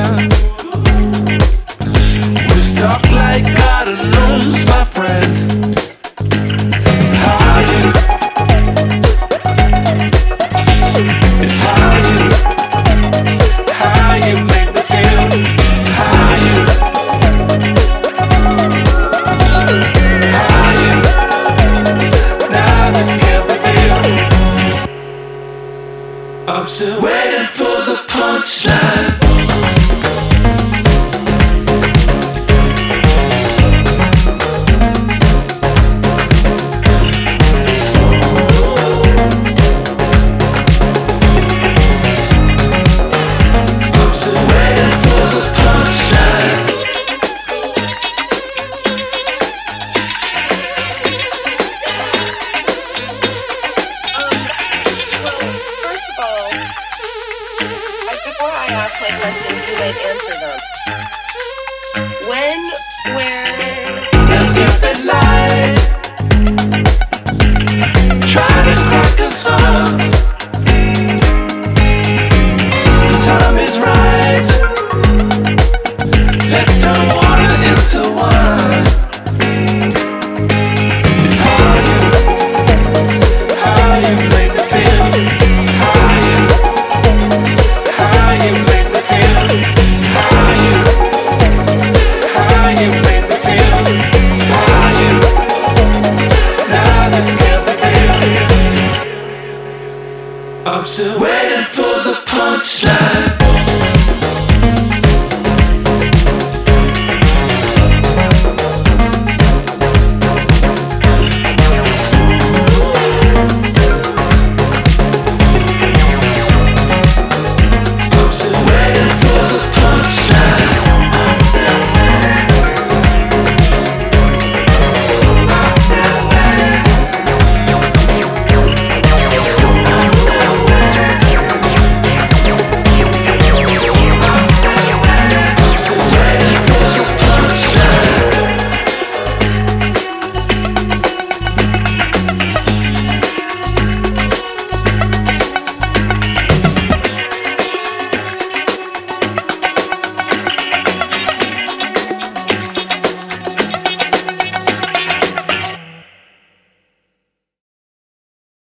ocean. We're stuck like garden gnomes, my friend. How you? It's how you make me feel. How you? Now this can't be real. I'm still waiting for the punchline. Let's keep it light. Try to crack us up.